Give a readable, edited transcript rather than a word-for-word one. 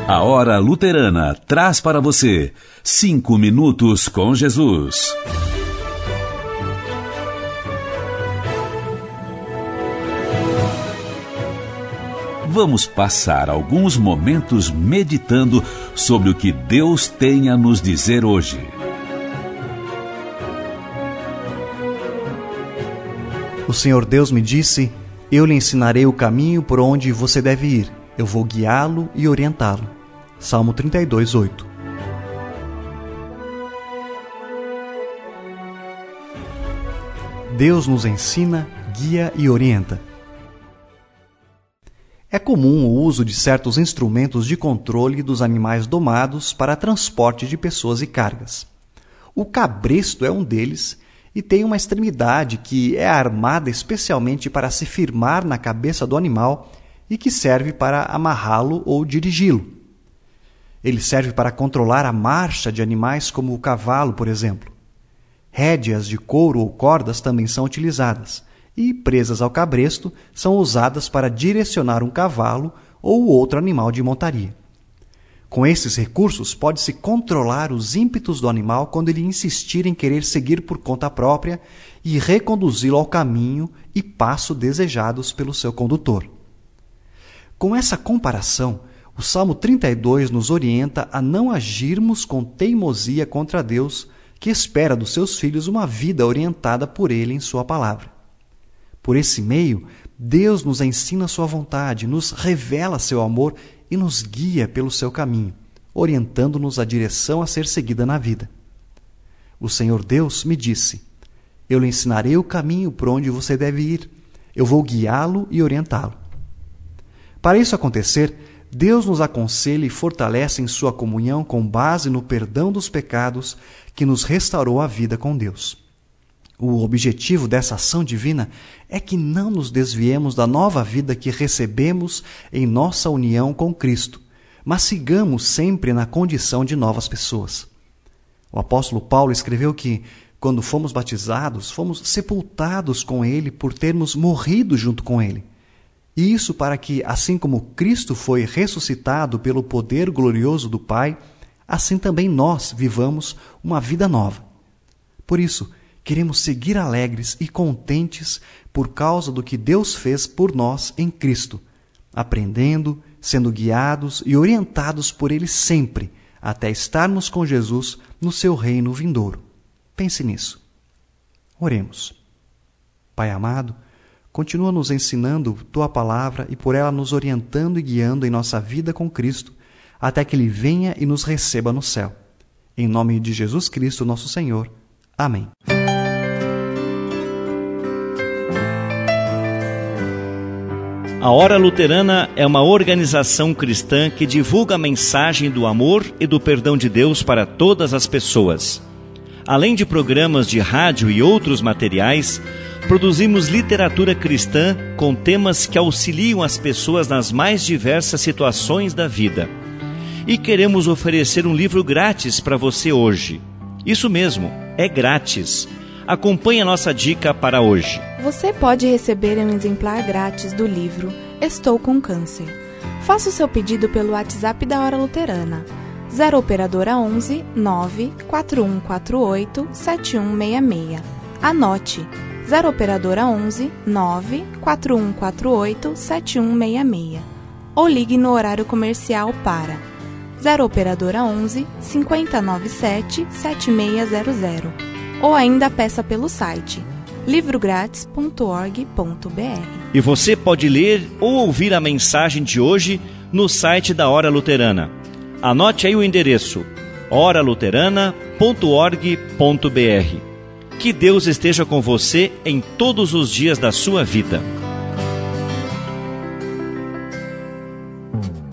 A Hora Luterana traz para você 5 minutos com Jesus. Vamos passar alguns momentos meditando sobre o que Deus tem a nos dizer hoje. O Senhor Deus me disse: eu lhe ensinarei o caminho por onde você deve ir. Eu vou guiá-lo e orientá-lo. Salmo 32, 8. Deus nos ensina, guia e orienta. É comum o uso de certos instrumentos de controle dos animais domados para transporte de pessoas e cargas. O cabresto é um deles e tem uma extremidade que é armada especialmente para se firmar na cabeça do animal e que serve para amarrá-lo ou dirigi-lo. Ele serve para controlar a marcha de animais como o cavalo, por exemplo. Rédeas de couro ou cordas também são utilizadas e, presas ao cabresto, são usadas para direcionar um cavalo ou outro animal de montaria. Com esses recursos, pode-se controlar os ímpetos do animal quando ele insistir em querer seguir por conta própria e reconduzi-lo ao caminho e passo desejados pelo seu condutor. Com essa comparação, o Salmo 32 nos orienta a não agirmos com teimosia contra Deus, que espera dos seus filhos uma vida orientada por Ele em sua palavra. Por esse meio, Deus nos ensina sua vontade, nos revela seu amor e nos guia pelo seu caminho, orientando-nos a direção a ser seguida na vida. O Senhor Deus me disse: eu lhe ensinarei o caminho por onde você deve ir. Eu vou guiá-lo e orientá-lo. Para isso acontecer, Deus nos aconselha e fortalece em sua comunhão com base no perdão dos pecados que nos restaurou a vida com Deus. O objetivo dessa ação divina é que não nos desviemos da nova vida que recebemos em nossa união com Cristo, mas sigamos sempre na condição de novas pessoas. O apóstolo Paulo escreveu que, quando fomos batizados, fomos sepultados com Ele por termos morrido junto com Ele. E isso para que, assim como Cristo foi ressuscitado pelo poder glorioso do Pai, assim também nós vivamos uma vida nova. Por isso, queremos seguir alegres e contentes por causa do que Deus fez por nós em Cristo, aprendendo, sendo guiados e orientados por Ele sempre, até estarmos com Jesus no seu reino vindouro. Pense nisso. Oremos. Pai amado, continua nos ensinando Tua palavra e por ela nos orientando e guiando em nossa vida com Cristo, até que Ele venha e nos receba no céu. Em nome de Jesus Cristo, nosso Senhor. Amém. A Hora Luterana é uma organização cristã que divulga a mensagem do amor e do perdão de Deus para todas as pessoas. Além de programas de rádio e outros materiais, produzimos literatura cristã com temas que auxiliam as pessoas nas mais diversas situações da vida. E queremos oferecer um livro grátis para você hoje. Isso mesmo, é grátis. Acompanhe a nossa dica para hoje. Você pode receber um exemplar grátis do livro Estou com Câncer. Faça o seu pedido pelo WhatsApp da Hora Luterana. 0 Operadora 11 94148 7166. Anote. 0 Operadora 11 94148 7166. Ou ligue no horário comercial para 0 Operadora 11 5097 7600. Ou ainda peça pelo site livrográtis.org.br. E você pode ler ou ouvir a mensagem de hoje no site da Hora Luterana. Anote aí o endereço: oraluterana.org.br. Que Deus esteja com você em todos os dias da sua vida.